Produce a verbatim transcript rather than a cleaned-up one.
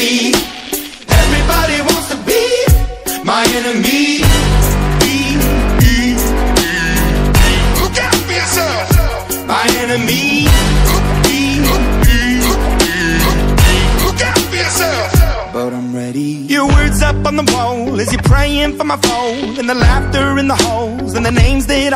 enemy. Everybody wants to be my enemy. Look out for yourself. My enemy. Look out for yourself. But I'm ready. Your words up on the wall as you're praying for my phone, and the laughter in the halls, and the names that